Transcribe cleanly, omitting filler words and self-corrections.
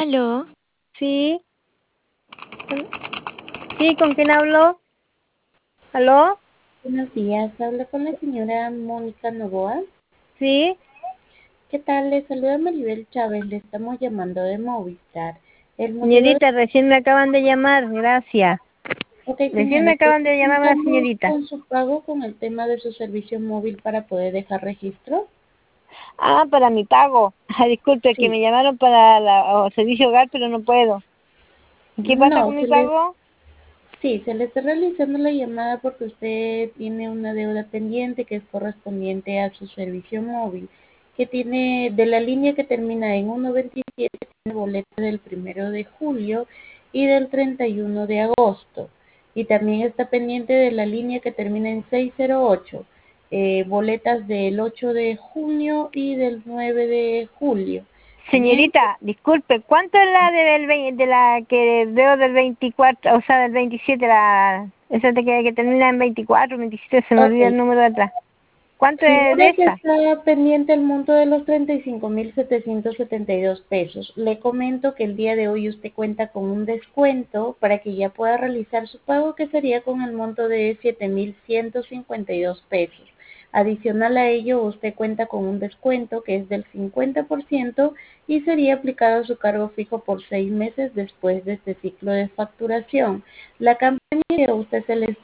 ¿Aló? Sí, sí, ¿con quién hablo? ¿Aló? Buenos días, hablo con la señora Mónica Novoa. Sí, ¿Qué tal? Le saluda Maribel Chávez, le estamos llamando de Movistar. El motivo de... señorita, recién me acaban de llamar, gracias. Ok, Recién me señora, acaban de llamar una estamos señorita. con su pago con el tema de su servicio móvil para poder dejar registro. Ah, para mi pago. Disculpe, que Sí. me llamaron para el servicio hogar, pero no puedo. ¿Y qué pasa No, con mi pago? se le está realizando la llamada porque usted tiene una deuda pendiente que es correspondiente a su servicio móvil, que tiene de la línea que termina en 127, tiene boleto del 1 de julio y del 31 de agosto. Y también está pendiente de la línea que termina en 608, boletas del 8 de junio y del 9 de julio. Bien. Señorita, disculpe, ¿cuánto es la de la que veo del 24, o sea, del 27, esa que termina en 24, 27, se me olvida el Ok. número de atrás? ¿Cuánto es de Figura que esa? está pendiente el monto de los 35.772 pesos. Le comento que el día de hoy usted cuenta con un descuento para que ya pueda realizar su pago, que sería con el monto de 7.152 pesos. Adicional a ello, usted cuenta con un descuento que es del 50% y sería aplicado a su cargo fijo por 6 meses después de este ciclo de facturación. La campaña que a usted se le